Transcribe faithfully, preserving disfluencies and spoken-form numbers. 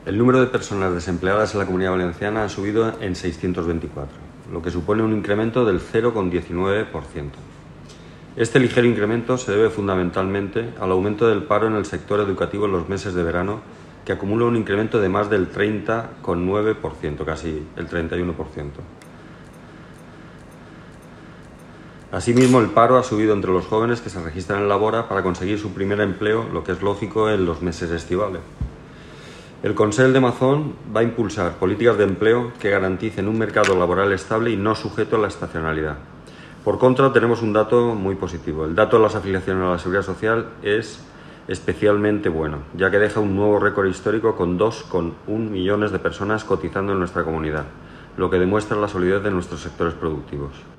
El número de personas desempleadas en la Comunidad Valenciana ha subido en seiscientos veinticuatro, lo que supone un incremento del cero coma diecinueve por ciento. Este ligero incremento se debe fundamentalmente al aumento del paro en el sector educativo en los meses de verano, que acumula un incremento de más del treinta coma nueve por ciento, casi el treinta y uno por ciento. Asimismo, el paro ha subido entre los jóvenes que se registran en Labora para conseguir su primer empleo, lo que es lógico en los meses estivales. El Consell de Mazón va a impulsar políticas de empleo que garanticen un mercado laboral estable y no sujeto a la estacionalidad. Por contra, tenemos un dato muy positivo. El dato de las afiliaciones a la Seguridad Social es especialmente bueno, ya que deja un nuevo récord histórico con dos coma uno millones de personas cotizando en nuestra comunidad, lo que demuestra la solidez de nuestros sectores productivos.